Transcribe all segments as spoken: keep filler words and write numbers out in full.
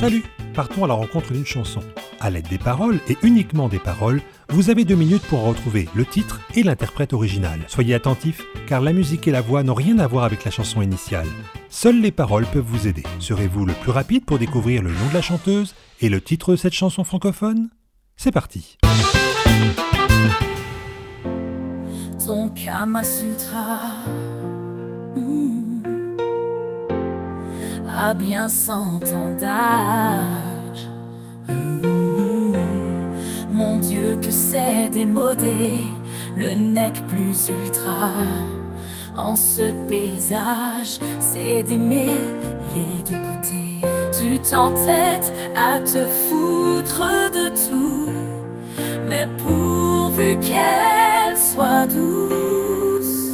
Salut, partons à la rencontre d'une chanson. À l'aide des paroles, et uniquement des paroles, vous avez deux minutes pour retrouver le titre et l'interprète original. Soyez attentifs, car la musique et la voix n'ont rien à voir avec la chanson initiale. Seules les paroles peuvent vous aider. Serez-vous le plus rapide pour découvrir le nom de la chanteuse et le titre de cette chanson francophone ? C'est parti. Ton Kama Sutra mmh, a bien cent ans d'âge. Mmh, mon Dieu, que c'est démodé, le nec plus ultra. En ce paysage, c'est des milliers de beautés. Tu t'entêtes à te foutre de tout, mais pourvu qu'elle soit douce.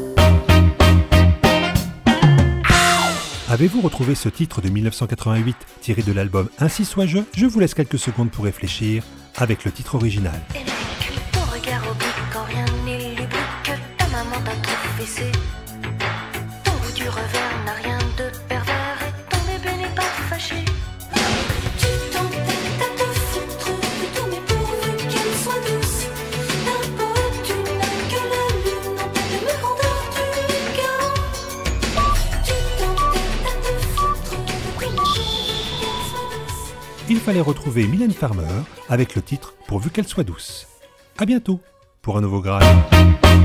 Avez-vous retrouvé ce titre de dix-neuf cent quatre-vingt-huit tiré de l'album Ainsi soit-je ? Je vous laisse quelques secondes pour réfléchir avec le titre original. Ton regard oblique quand rien n'est lubrique, ta maman t'a trop fessé. Ton goût du revers n'a rien de pervers et ton bébé n'est pas fâché. Tu t'entêtes à te foutre de tout, mais pourvu qu'elle soit douce. D'un poète, tu n'as que la lune en tête de grandeur du gars. Tu t'entêtes à te foutre de tout, mais pourvu qu'elle soit douce. Il fallait retrouver Mylène Farmer avec le titre Pourvu qu'elle soit douce. À bientôt pour un nouveau Graal.